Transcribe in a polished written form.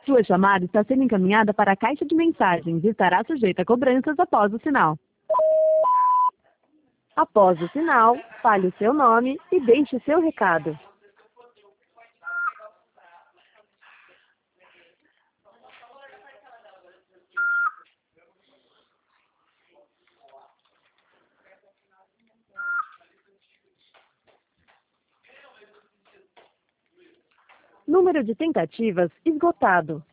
Sua chamada está sendo encaminhada para a caixa de mensagens e estará sujeita a cobranças após o sinal. Após o sinal, fale o seu nome e deixe o seu recado. Número de tentativas esgotado.